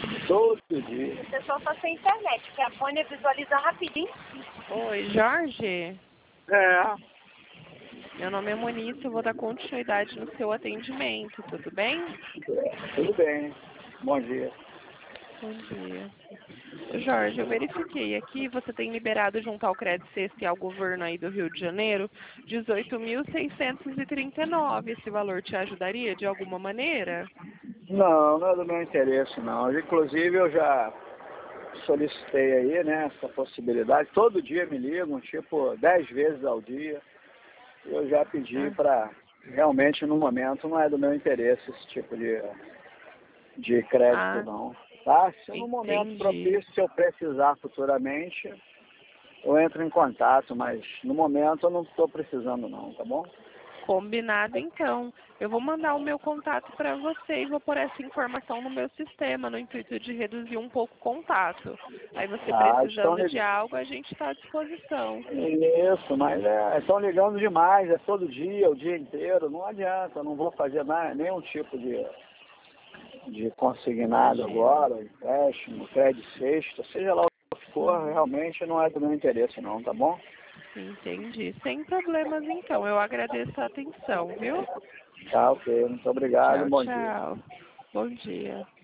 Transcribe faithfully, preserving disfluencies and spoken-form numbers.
Todo dia. O pessoal tá sem internet, porque a Mônia visualiza rapidinho. Oi, Jorge. É, Meu nome é Monique, eu vou dar continuidade no seu atendimento, tudo bem? tudo bem. Bom dia. Bom dia. Ô, Jorge, eu verifiquei aqui, você tem liberado junto ao Crédito Sexta e ao governo aí do Rio de Janeiro dezoito mil seiscentos e trinta e nove. Esse valor te ajudaria de alguma maneira? Não, não é do meu interesse, não. Inclusive, eu já solicitei aí, né, essa possibilidade. Todo dia me ligam, tipo, dez vezes ao dia. Eu já pedi Ah, para, realmente, no momento, não é do meu interesse esse tipo de, de crédito, ah, não. Tá? Se no momento entendi. propício, se eu precisar futuramente, eu entro em contato, mas no momento eu não estou precisando, não, tá bom? Combinado, então. Eu vou mandar o meu contato para você e vou pôr essa informação no meu sistema, no intuito de reduzir um pouco o contato. Aí você Ah, estão precisando de ligando. algo, a gente está à disposição. Isso, mas é, estão ligando demais, é todo dia, o dia inteiro, não adianta, eu não vou fazer nada, nenhum tipo de, de consignado Imagino. agora, empréstimo, crédito sexta, seja lá o que for, Uhum. realmente não é do meu interesse não, tá bom? Entendi. Sem problemas, então. Eu agradeço a atenção, viu? Tá, ok, muito obrigado, Tchau, bom dia. tchau. Bom dia.